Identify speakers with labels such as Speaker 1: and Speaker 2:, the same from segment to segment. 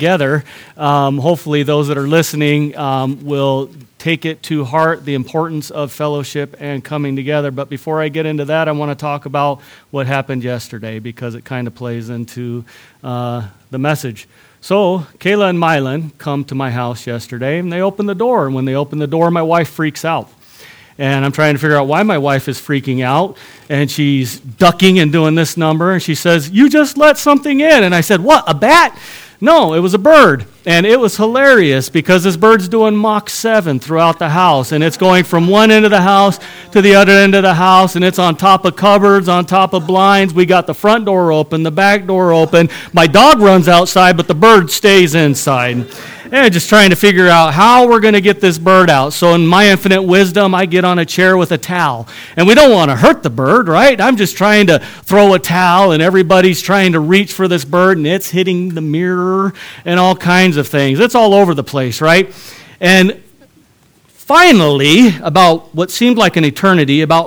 Speaker 1: together. Hopefully those that are listening will take it to heart, the importance of fellowship and coming together. But before I get into that, I want to talk about what happened yesterday because it kind of plays into the message. So Kayla and Mylan come to my house yesterday, and they open the door. And when they open the door, my wife freaks out. And I'm trying to figure out why my wife is freaking out. And she's ducking and doing this number. And she says, "You just let something in." And I said, "What, a bat?" No, it was a bird. And it was hilarious because this bird's doing Mach 7 throughout the house. And it's going from one end of the house to the other end of the house. And it's on top of cupboards, on top of blinds. We got the front door open, the back door open. My dog runs outside, but the bird stays inside. And just trying to figure out how we're going to get this bird out. So in my infinite wisdom, I get on a chair with a towel. And we don't want to hurt the bird, right? I'm just trying to throw a towel, and everybody's trying to reach for this bird, and it's hitting the mirror and all kinds of things. It's all over the place, right? And finally, about what seemed like an eternity, about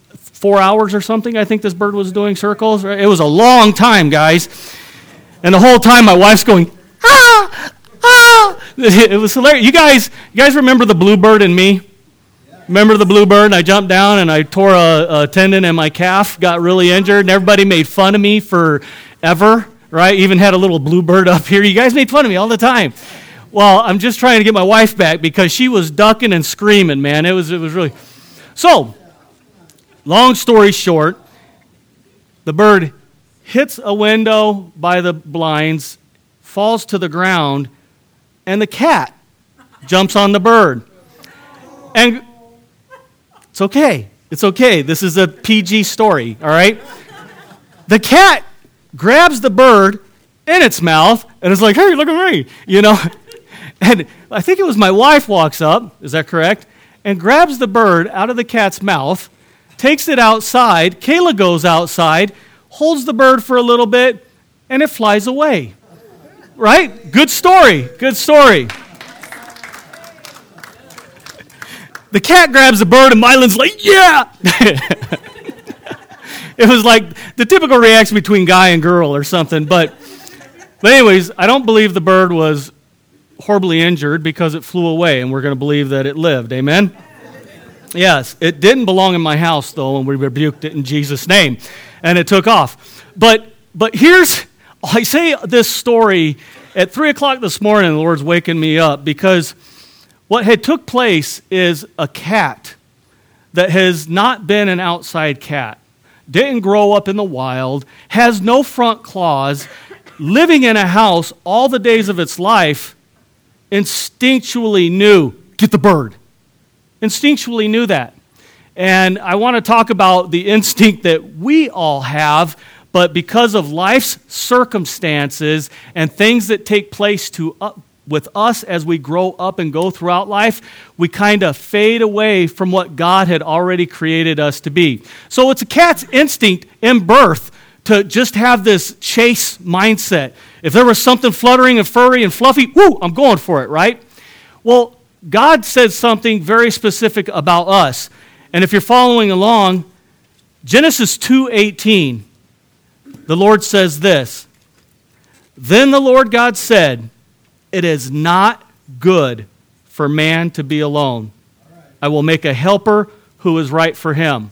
Speaker 1: 4 hours or something, I think this bird was doing circles. It was a long time, guys. And the whole time my wife's going, "Ah! Ah!" It was hilarious. You guys remember the bluebird and me? Remember the bluebird? I jumped down and I tore a tendon in my calf, got really injured, and everybody made fun of me forever, right? Even had a little bluebird up here. You guys made fun of me all the time. Well, I'm just trying to get my wife back because she was ducking and screaming, man. It was really... So, long story short, the bird hits a window by the blinds, falls to the ground, and the cat jumps on the bird. And it's okay. It's okay. This is a PG story, all right? The cat grabs the bird in its mouth and is like, "Hey, look at me," you know? And I think it was my wife walks up, is that correct? And grabs the bird out of the cat's mouth, takes it outside. Kayla goes outside, holds the bird for a little bit, and it flies away. Right? Good story. Good story. The cat grabs the bird, and Mylan's like, "Yeah!" It was like the typical reaction between guy and girl or something. But anyways, I don't believe the bird was horribly injured because it flew away, and we're going to believe that it lived. Amen? Yes. It didn't belong in my house, though, and we rebuked it in Jesus' name. And it took off. But here's... I say this story at 3 o'clock this morning, the Lord's waking me up, because what had took place is a cat that has not been an outside cat, didn't grow up in the wild, has no front claws, living in a house all the days of its life, instinctually knew, "Get the bird." Instinctually knew that. And I want to talk about the instinct that we all have, but because of life's circumstances and things that take place with us as we grow up and go throughout life, we kind of fade away from what God had already created us to be. So it's a cat's instinct in birth to just have this chase mindset. If there was something fluttering and furry and fluffy, whoo, I'm going for it, right? Well, God said something very specific about us. And if you're following along, Genesis 2:18, the Lord says this, "Then the Lord God said, 'It is not good for man to be alone. I will make a helper who is right for him.'"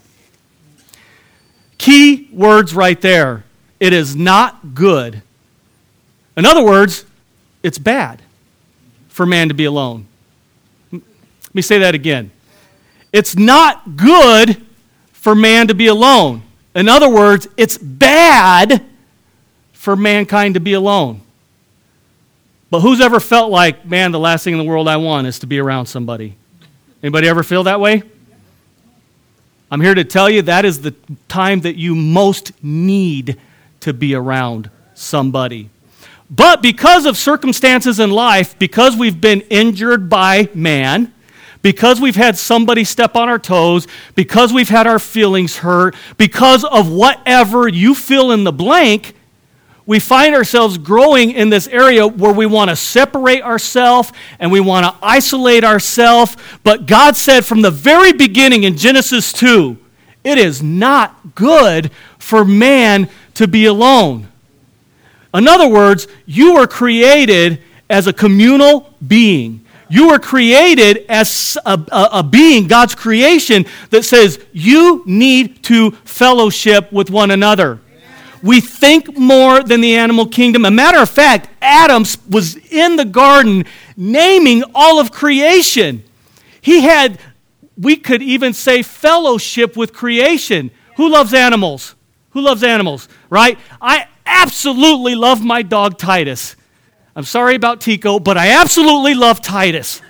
Speaker 1: Key words right there. It is not good. In other words, it's bad for man to be alone. Let me say that again. It's not good for man to be alone. In other words, it's bad for mankind to be alone. But who's ever felt like, man, the last thing in the world I want is to be around somebody? Anybody ever feel that way? I'm here to tell you that is the time that you most need to be around somebody. But because of circumstances in life, because we've been injured by man, because we've had somebody step on our toes, because we've had our feelings hurt, because of whatever you fill in the blank, we find ourselves growing in this area where we want to separate ourselves and we want to isolate ourselves. But God said from the very beginning in Genesis 2, it is not good for man to be alone. In other words, you were created as a communal being. You were created as a being, God's creation, that says you need to fellowship with one another. We think more than the animal kingdom. A matter of fact, Adam was in the garden naming all of creation. He had, we could even say, fellowship with creation. Who loves animals? Who loves animals, right? I absolutely love my dog Titus. I'm sorry about Tico, but I absolutely love Titus.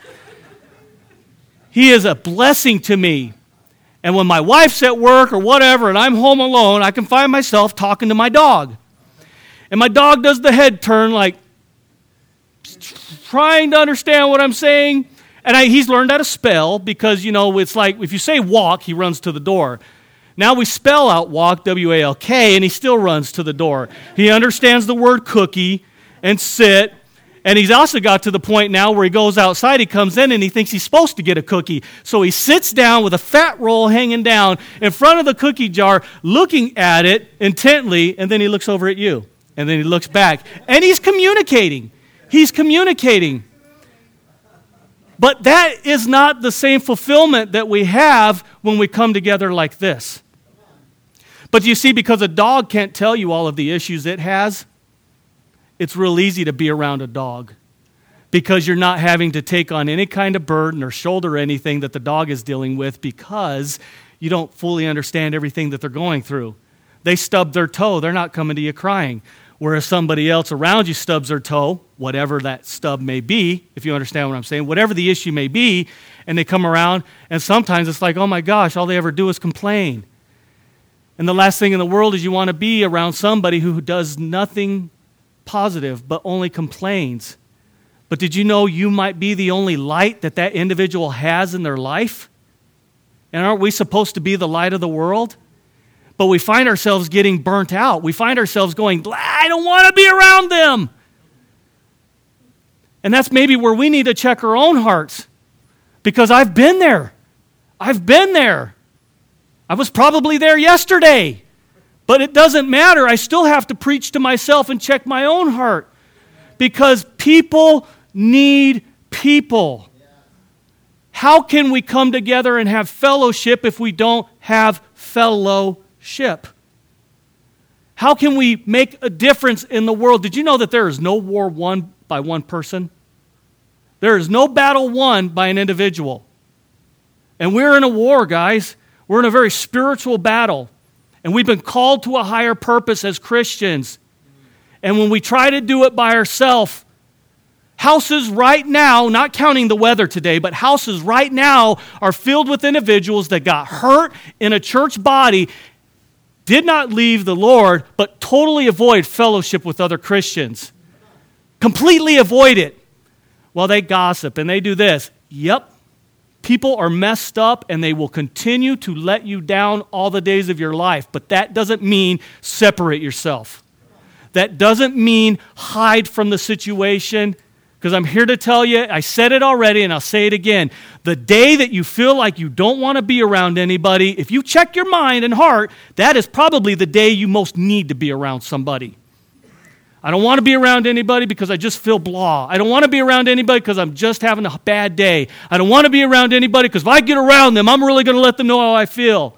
Speaker 1: He is a blessing to me. And when my wife's at work or whatever and I'm home alone, I can find myself talking to my dog. And my dog does the head turn, like trying to understand what I'm saying. And he's learned how to spell because, it's like if you say walk, he runs to the door. Now we spell out walk, W-A-L-K, and he still runs to the door. He understands the word cookie and sit. And he's also got to the point now where he goes outside, he comes in, and he thinks he's supposed to get a cookie. So he sits down with a fat roll hanging down in front of the cookie jar, looking at it intently, and then he looks over at you. And then he looks back. And he's communicating. He's communicating. But that is not the same fulfillment that we have when we come together like this. But you see, because a dog can't tell you all of the issues it has, it's real easy to be around a dog because you're not having to take on any kind of burden or shoulder anything that the dog is dealing with because you don't fully understand everything that they're going through. They stub their toe, they're not coming to you crying. Whereas somebody else around you stubs their toe, whatever that stub may be, if you understand what I'm saying, whatever the issue may be, and they come around, and sometimes it's like, oh my gosh, all they ever do is complain. And the last thing in the world is you want to be around somebody who does nothing positive, but only complains. But did you know you might be the only light that individual has in their life? And aren't we supposed to be the light of the world? But we find ourselves getting burnt out. We find ourselves going, I don't want to be around them. And that's maybe where we need to check our own hearts. Because I've been there. I've been there. I was probably there yesterday. But it doesn't matter. I still have to preach to myself and check my own heart. Because people need people. How can we come together and have fellowship if we don't have fellowship? How can we make a difference in the world? Did you know that there is no war won by one person? There is no battle won by an individual. And we're in a war, guys. We're in a very spiritual battle. And we've been called to a higher purpose as Christians. And when we try to do it by ourselves, houses right now, not counting the weather today, but houses right now are filled with individuals that got hurt in a church body, did not leave the Lord, but totally avoid fellowship with other Christians. Completely avoid it. Well, they gossip and they do this. Yep. People are messed up and they will continue to let you down all the days of your life. But that doesn't mean separate yourself. That doesn't mean hide from the situation. Because I'm here to tell you, I said it already and I'll say it again. The day that you feel like you don't want to be around anybody, if you check your mind and heart, that is probably the day you most need to be around somebody. I don't want to be around anybody because I just feel blah. I don't want to be around anybody because I'm just having a bad day. I don't want to be around anybody because if I get around them, I'm really going to let them know how I feel.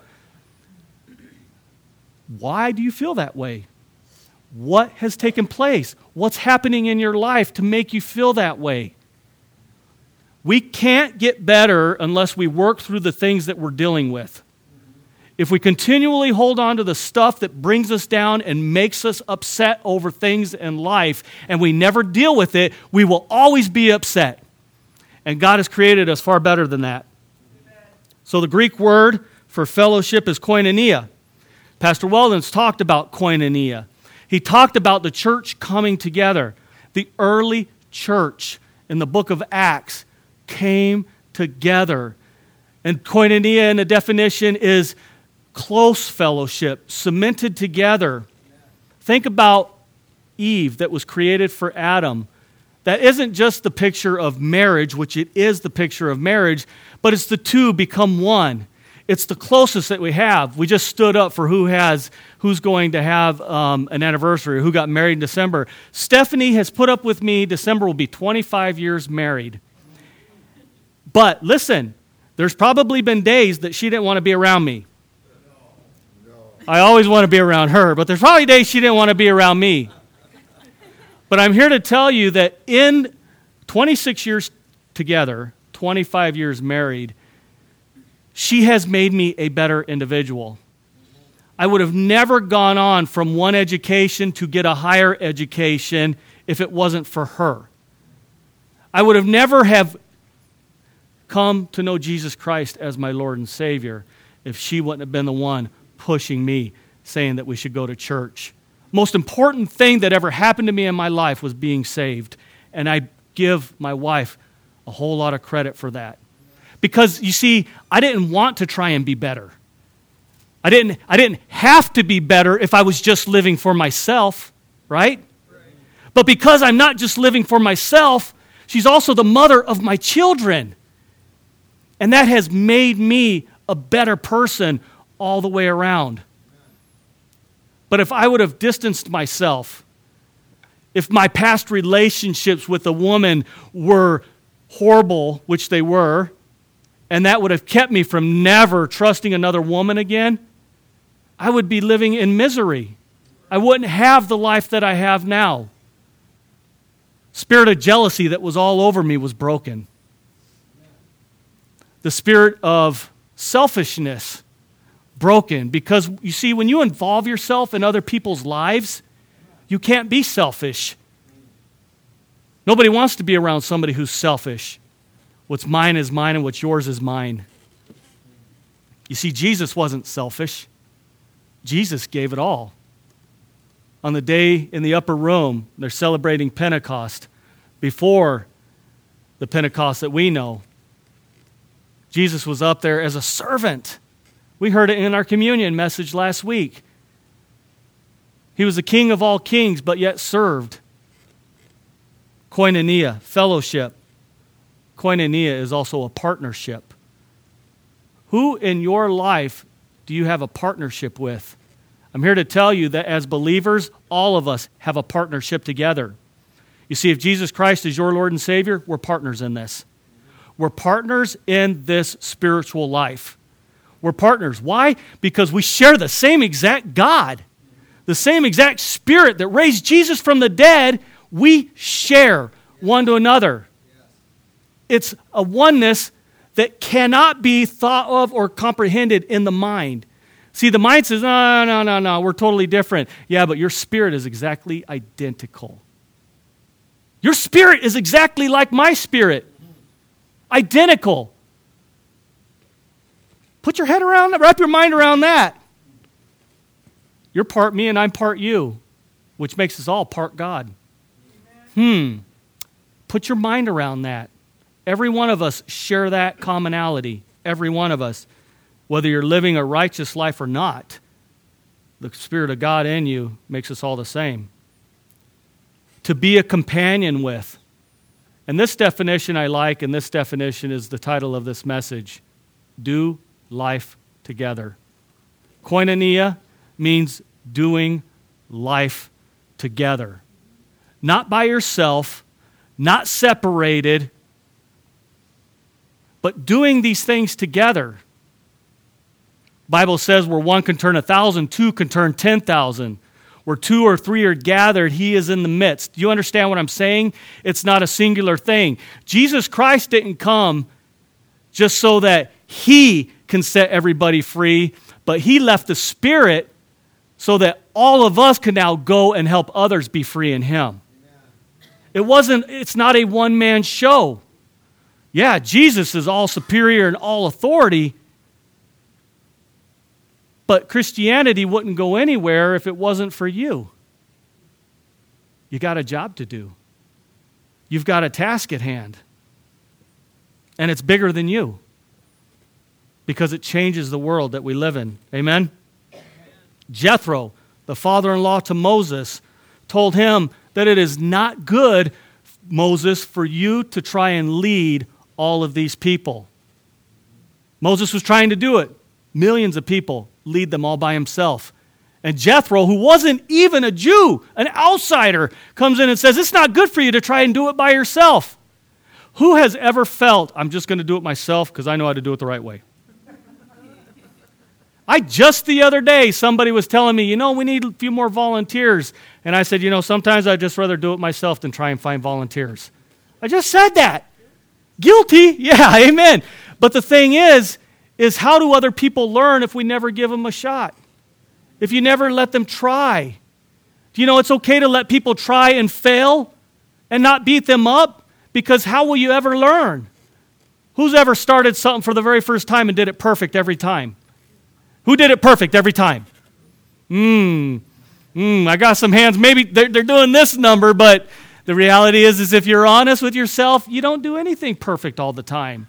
Speaker 1: Why do you feel that way? What has taken place? What's happening in your life to make you feel that way? We can't get better unless we work through the things that we're dealing with. If we continually hold on to the stuff that brings us down and makes us upset over things in life, and we never deal with it, we will always be upset. And God has created us far better than that. So the Greek word for fellowship is koinonia. Pastor Weldon's talked about koinonia. He talked about the church coming together. The early church in the book of Acts came together. And koinonia in the definition is close fellowship, cemented together. Think about Eve that was created for Adam. That isn't just the picture of marriage, which it is the picture of marriage, but it's the two become one. It's the closest that we have. We just stood up for who's going to have an anniversary, who got married in December. Stephanie has put up with me. December will be 25 years married. But listen, there's probably been days that she didn't want to be around me. I always want to be around her, but there's probably days she didn't want to be around me. But I'm here to tell you that in 26 years together, 25 years married, she has made me a better individual. I would have never gone on from one education to get a higher education if it wasn't for her. I would have never have come to know Jesus Christ as my Lord and Savior if she wouldn't have been the one pushing me, saying that we should go to church. Most important thing that ever happened to me in my life was being saved. And I give my wife a whole lot of credit for that. Because, you see, I didn't want to try and be better. I didn't have to be better if I was just living for myself, right? But because I'm not just living for myself, she's also the mother of my children. And that has made me a better person all the way around. But if I would have distanced myself, if my past relationships with a woman were horrible, which they were, and that would have kept me from never trusting another woman again, I would be living in misery. I wouldn't have the life that I have now. Spirit of jealousy that was all over me was broken. The spirit of selfishness broken. Because, you see, when you involve yourself in other people's lives, you can't be selfish. Nobody wants to be around somebody who's selfish. What's mine is mine and what's yours is mine. You see, Jesus wasn't selfish. Jesus gave it all. On the day in the upper room, they're celebrating Pentecost. Before the Pentecost that we know, Jesus was up there as a servant. We heard it in our communion message last week. He was the King of all kings, but yet served. Koinonia, fellowship. Koinonia is also a partnership. Who in your life do you have a partnership with? I'm here to tell you that as believers, all of us have a partnership together. You see, if Jesus Christ is your Lord and Savior, we're partners in this. We're partners in this spiritual life. We're partners. Why? Because we share the same exact God. The same exact Spirit that raised Jesus from the dead, we share one to another. It's a oneness that cannot be thought of or comprehended in the mind. See, the mind says, no, we're totally different. Yeah, but your spirit is exactly identical. Your spirit is exactly like my spirit. Identical. Put your head around that, wrap your mind around that. You're part me and I'm part you, which makes us all part God. Put your mind around that. Every one of us share that commonality. Every one of us. Whether you're living a righteous life or not, the Spirit of God in you makes us all the same. To be a companion with. And this definition I like, and this definition is the title of this message. Do life together. Koinonia means doing life together. Not by yourself, not separated, but doing these things together. Bible says where one can turn 1,000, two can turn 10,000. Where two or three are gathered, He is in the midst. Do you understand what I'm saying? It's not a singular thing. Jesus Christ didn't come just so that He can set everybody free, but He left the Spirit so that all of us can now go and help others be free in Him. It's not a one-man show. Yeah, Jesus is all superior and all authority, but Christianity wouldn't go anywhere if it wasn't for you. You got a job to do. You've got a task at hand. And it's bigger than you because it changes the world that we live in. Amen? Jethro, the father-in-law to Moses, told him that it is not good, Moses, for you to try and lead all of these people. Moses was trying to do it. Millions of people, lead them all by himself. And Jethro, who wasn't even a Jew, an outsider, comes in and says, it's not good for you to try and do it by yourself. Who has ever felt, I'm just going to do it myself because I know how to do it the right way? Just the other day, somebody was telling me, we need a few more volunteers. And I said, sometimes I'd just rather do it myself than try and find volunteers. I just said that. Guilty? Yeah, amen. But the thing is how do other people learn if we never give them a shot? If you never let them try? It's okay to let people try and fail and not beat them up, because how will you ever learn? Who's ever started something for the very first time and did it perfect every time? Who did it perfect every time? I got some hands. Maybe they're doing this number, but the reality is if you're honest with yourself, you don't do anything perfect all the time.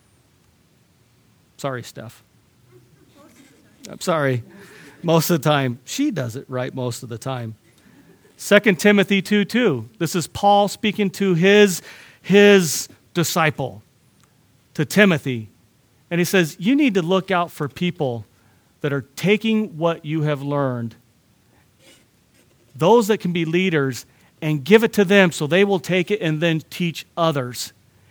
Speaker 1: Sorry, Steph. I'm sorry. Most of the time. She does it right most of the time. 2 Timothy 2:2. This is Paul speaking to his disciple, to Timothy. And he says, you need to look out for people that are taking what you have learned, those that can be leaders, and give it to them so they will take it and then teach others.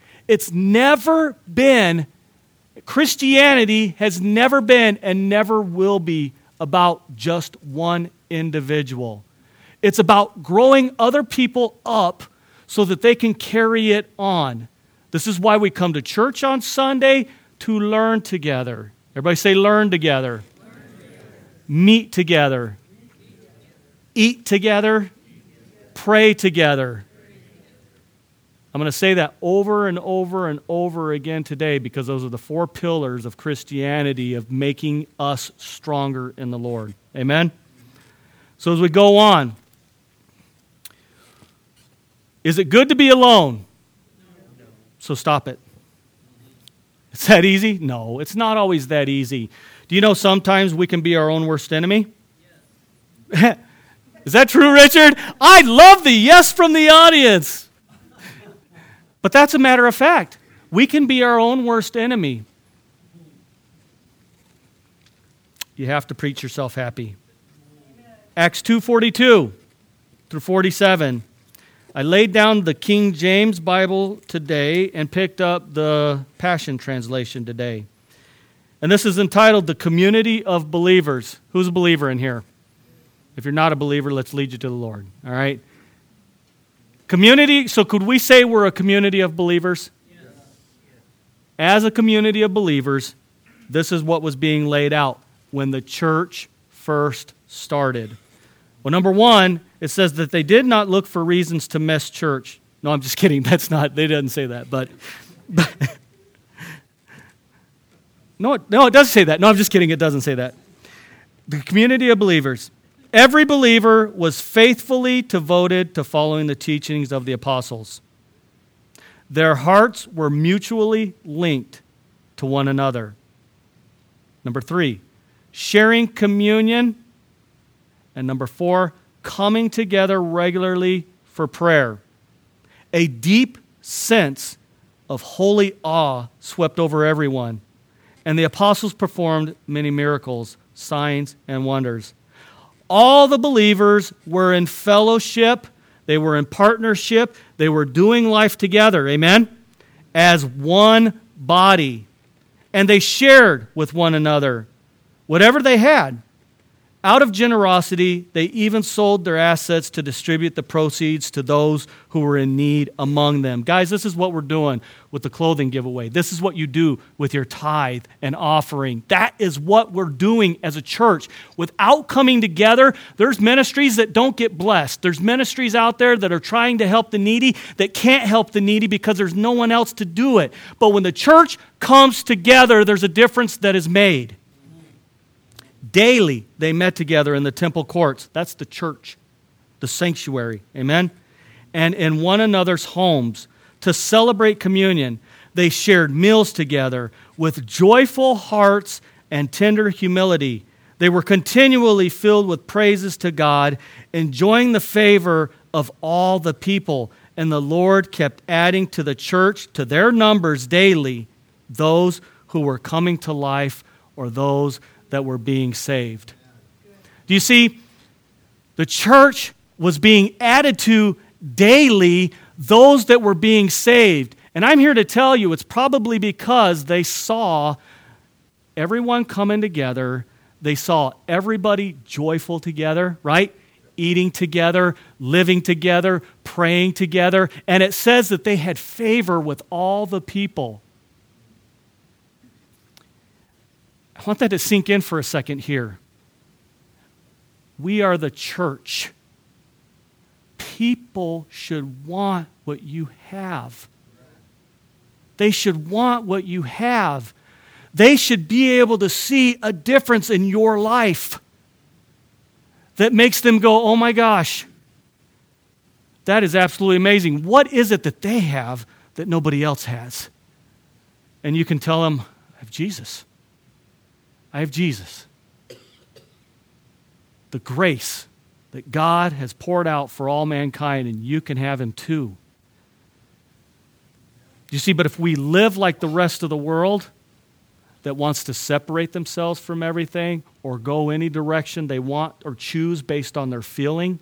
Speaker 1: Christianity has never been and never will be about just one individual. It's about growing other people up so that they can carry it on. This is why we come to church on Sunday, to learn together. Everybody say learn together. Meet together. Eat together. Pray together. I'm going to say that over and over and over again today, because those are the 4 pillars of Christianity, of making us stronger in the Lord. Amen? So as we go on, is it good to be alone? So stop it. It's that easy? No, it's not always that easy. Do you know sometimes we can be our own worst enemy? Yes. Is that true, Richard? I love the yes from the audience. But that's a matter of fact. We can be our own worst enemy. You have to preach yourself happy. Acts 2:42 through 47. I laid down the King James Bible today and picked up the Passion Translation today. And this is entitled The Community of Believers. Who's a believer in here? If you're not a believer, let's lead you to the Lord. All right? Community, so could we say we're a community of believers? Yes. As a community of believers, this is what was being laid out when the church first started. Well, number one, it says that they did not look for reasons to miss church. No, I'm just kidding. They didn't say that. But no, it does say that. No, I'm just kidding. It doesn't say that. The community of believers. Every believer was faithfully devoted to following the teachings of the apostles. Their hearts were mutually linked to one another. Number 3, sharing communion. And number 4, coming together regularly for prayer. A deep sense of holy awe swept over everyone. And the apostles performed many miracles, signs, and wonders. All the believers were in fellowship. They were in partnership. They were doing life together, amen, as one body. And they shared with one another whatever they had. Out of generosity, they even sold their assets to distribute the proceeds to those who were in need among them. Guys, this is what we're doing with the clothing giveaway. This is what you do with your tithe and offering. That is what we're doing as a church. Without coming together, there's ministries that don't get blessed. There's ministries out there that are trying to help the needy that can't help the needy because there's no one else to do it. But when the church comes together, there's a difference that is made. Daily, they met together in the temple courts. That's the church, the sanctuary. Amen? And in one another's homes to celebrate communion. They shared meals together with joyful hearts and tender humility. They were continually filled with praises to God, enjoying the favor of all the people. And the Lord kept adding to the church, to their numbers daily, those who were coming to life or those that were being saved. Do you see? The church was being added to daily, those that were being saved. And I'm here to tell you it's probably because they saw everyone coming together. They saw everybody joyful together, right? Eating together, living together, praying together. And it says that they had favor with all the people. I want that to sink in for a second here. We are the church. People should want what you have. They should want what you have. They should be able to see a difference in your life that makes them go, oh my gosh, that is absolutely amazing. What is it that they have that nobody else has? And you can tell them, I have Jesus. I have Jesus. The grace that God has poured out for all mankind, and you can have him too. You see, but if we live like the rest of the world that wants to separate themselves from everything or go any direction they want or choose based on their feeling.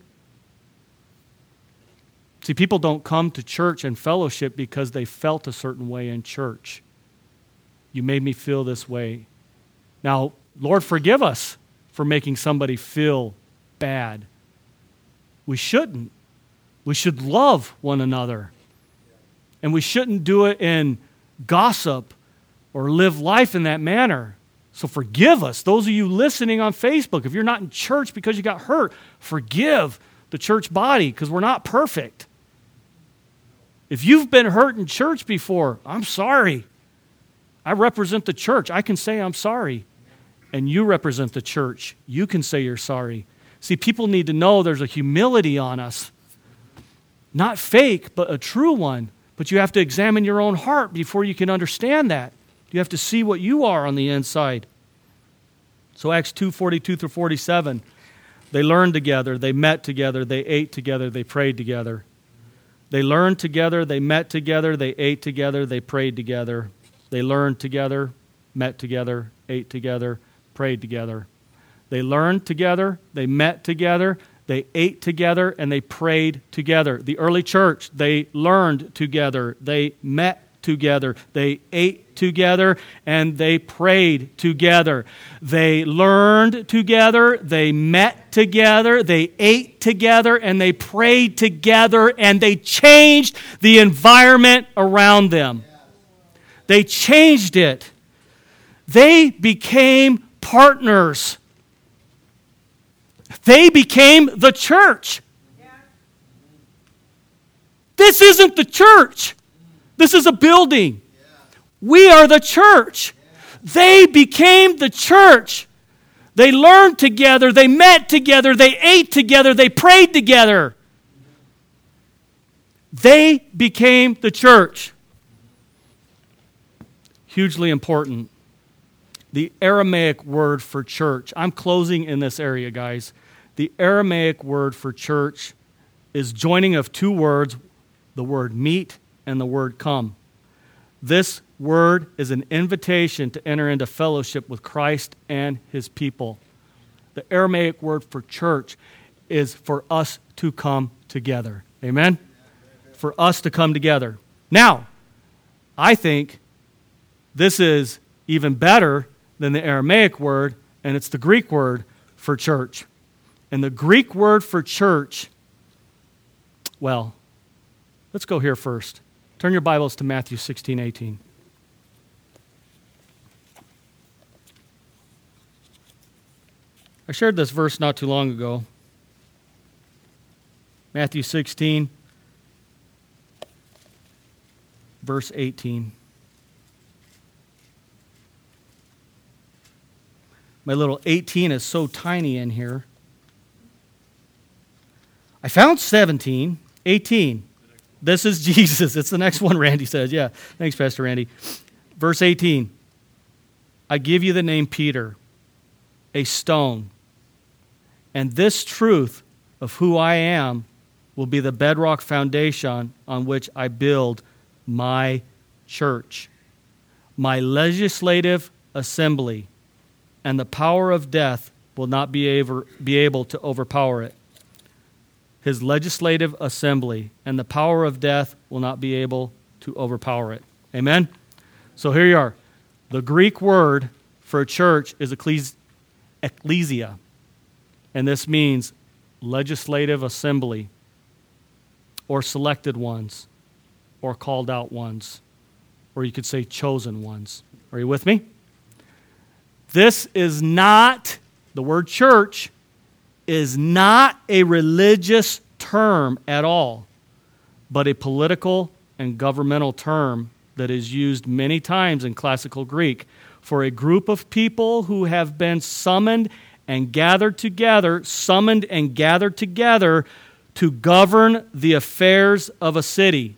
Speaker 1: See, people don't come to church and fellowship because they felt a certain way in church. You made me feel this way. Now, Lord, forgive us for making somebody feel bad. We shouldn't. We should love one another. And we shouldn't do it in gossip or live life in that manner. So forgive us. Those of you listening on Facebook, if you're not in church because you got hurt, forgive the church body because we're not perfect. If you've been hurt in church before, I'm sorry. I represent the church. I can say I'm sorry. And you represent the church. You can say you're sorry. See, people need to know there's a humility on us. Not fake, but a true one. But you have to examine your own heart before you can understand that. You have to see what you are on the inside. So Acts 2:42 through 47, they learned together, they met together, they ate together, they prayed together. They learned together, they met together, they ate together, they prayed together. They learned together, met together, ate together, prayed together. They learned together, they met together, they ate together, and they prayed together. The early church, they learned together, they met together, they ate together, and they prayed together. They learned together, they met together, they ate together, and they prayed together, and they changed the environment around them. They changed it. They became partners. They became the church. This isn't the church. This is a building. We are the church. They became the church. They learned together. They met together. They ate together. They prayed together. They became the church. Hugely important. The Aramaic word for church. I'm closing in this area, guys. The Aramaic word for church is joining of two words, the word meet and the word come. This word is an invitation to enter into fellowship with Christ and his people. The Aramaic word for church is for us to come together. Amen? For us to come together. Now, I think this is even better than the Aramaic word, and it's the Greek word for church. And the Greek word for church, well, let's go here first. Turn your Bibles to Matthew 16:18. I shared this verse not too long ago. Matthew 16, verse 18. My little 18 is so tiny in here. I found 17, 18. This is Jesus. It's the next one, Randy says. Yeah, thanks, Pastor Randy. Verse 18. I give you the name Peter, a stone. And this truth of who I am will be the bedrock foundation on which I build my church, my legislative assembly. and the power of death will not be able to overpower it. His legislative assembly and the power of death will not be able to overpower it. Amen? So here you are. The Greek word for a church is ecclesia, and this means legislative assembly, or selected ones, or called out ones, or you could say chosen ones. Are you with me? This is not, the word church is not a religious term at all, but a political and governmental term that is used many times in classical Greek for a group of people who have been summoned and gathered together to govern the affairs of a city.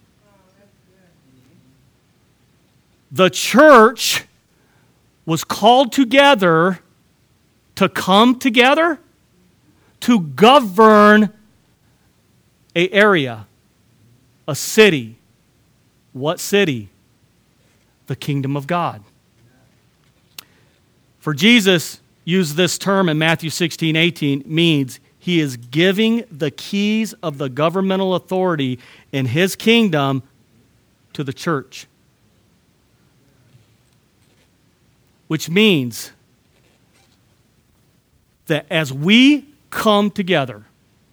Speaker 1: The church was called together to come together to govern an area, a city. What city? The kingdom of God. For Jesus used this term in Matthew 16:18 means he is giving the keys of the governmental authority in his kingdom to the church. Which means that as we come together,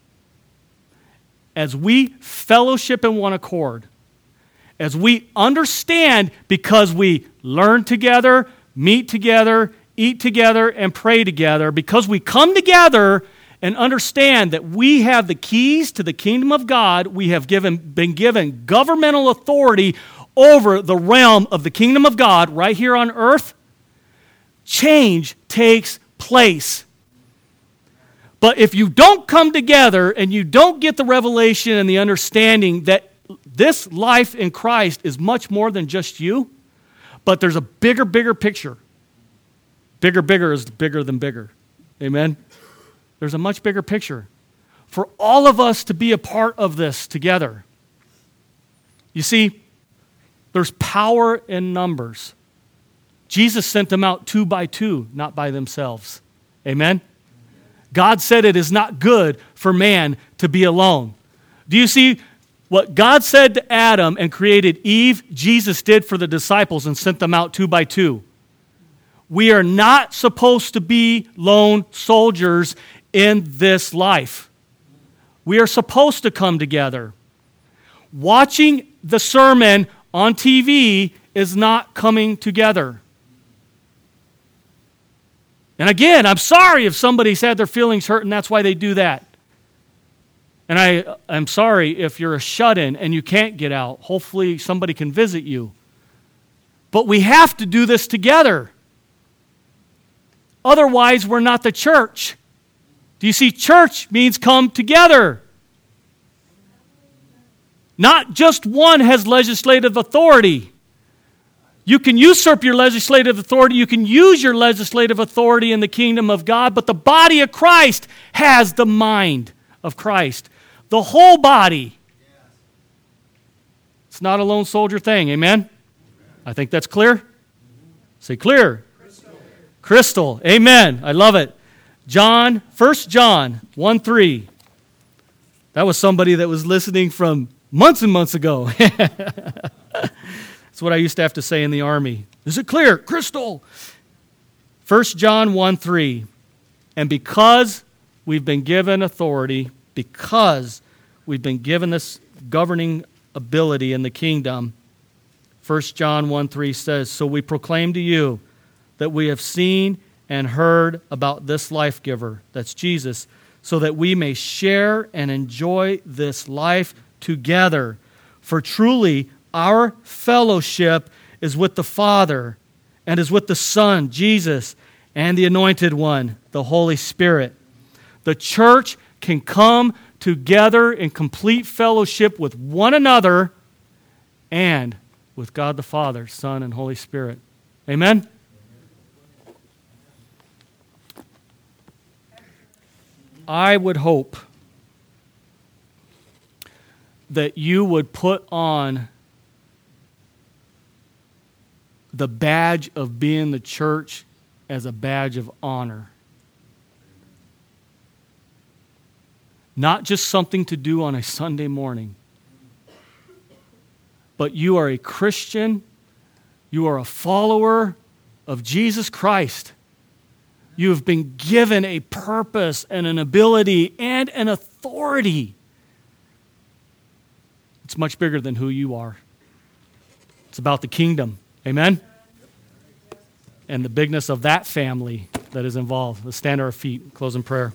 Speaker 1: as we fellowship in one accord, as we understand because we learn together, meet together, eat together, and pray together, because we come together and understand that we have the keys to the kingdom of God, we have been given governmental authority over the realm of the kingdom of God right here on earth, change takes place. But if you don't come together and you don't get the revelation and the understanding that this life in Christ is much more than just you, but there's a bigger picture. Bigger is bigger than bigger. Amen? There's a much bigger picture for all of us to be a part of this together. You see, there's power in numbers. Jesus sent them out 2 by 2, not by themselves. Amen? God said it is not good for man to be alone. Do you see what God said to Adam and created Eve? Jesus did for the disciples and sent them out 2 by 2. We are not supposed to be lone soldiers in this life. We are supposed to come together. Watching the sermon on TV is not coming together. And again, I'm sorry if somebody's had their feelings hurt and that's why they do that. And I'm sorry if you're a shut-in and you can't get out. Hopefully somebody can visit you. But we have to do this together. Otherwise, we're not the church. Do you see? Church means come together. Not just one has legislative authority. You can usurp your legislative authority. You can use your legislative authority in the kingdom of God, but the body of Christ has the mind of Christ. The whole body. It's not a lone soldier thing. Amen? I think that's clear. Say clear. Crystal. Amen. I love it. 1 John 1:3. That was somebody that was listening from months and months ago. That's what I used to have to say in the army. Is it clear? Crystal. 1 John 1:3. And because we've been given authority, because we've been given this governing ability in the kingdom, 1 John 1:3 says, so we proclaim to you that we have seen and heard about this life giver, that's Jesus, so that we may share and enjoy this life together. For truly, our fellowship is with the Father and is with the Son, Jesus, and the Anointed One, the Holy Spirit. The church can come together in complete fellowship with one another and with God the Father, Son, and Holy Spirit. Amen? I would hope that you would put on the badge of being the church as a badge of honor. Not just something to do on a Sunday morning, but you are a Christian, you are a follower of Jesus Christ. You have been given a purpose and an ability and an authority. It's much bigger than who you are. It's about the kingdom. Amen? And the bigness of that family that is involved. Let's stand to our feet, close in prayer.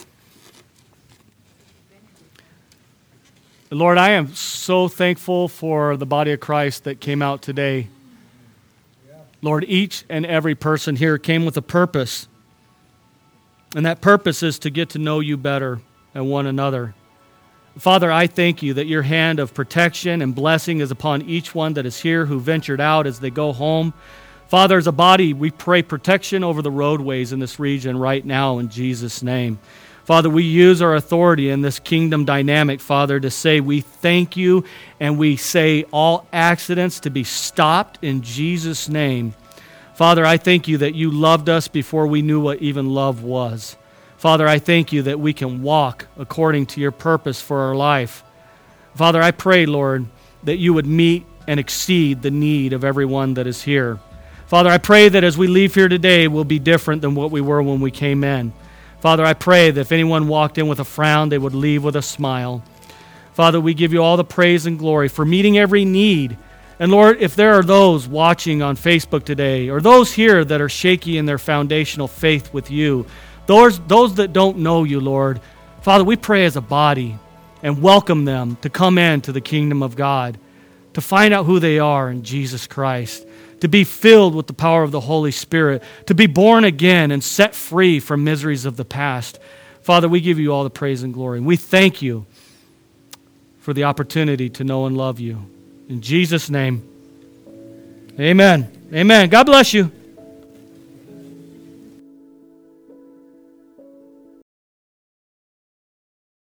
Speaker 1: Lord, I am so thankful for the body of Christ that came out today. Lord, each and every person here came with a purpose. And that purpose is to get to know you better and one another. Father, I thank you that your hand of protection and blessing is upon each one that is here who ventured out as they go home. Father, as a body, we pray protection over the roadways in this region right now in Jesus' name. Father, we use our authority in this kingdom dynamic, Father, to say we thank you, and we say all accidents to be stopped in Jesus' name. Father, I thank you that you loved us before we knew what even love was. Father, I thank you that we can walk according to your purpose for our life. Father, I pray, Lord, that you would meet and exceed the need of everyone that is here. Father, I pray that as we leave here today, we'll be different than what we were when we came in. Father, I pray that if anyone walked in with a frown, they would leave with a smile. Father, we give you all the praise and glory for meeting every need. And Lord, if there are those watching on Facebook today, or those here that are shaky in their foundational faith with you, those that don't know you, Lord, Father, we pray as a body and welcome them to come into the kingdom of God, to find out who they are in Jesus Christ, to be filled with the power of the Holy Spirit, to be born again and set free from miseries of the past. Father, we give you all the praise and glory. We thank you for the opportunity to know and love you. In Jesus' name, amen. Amen. God bless you.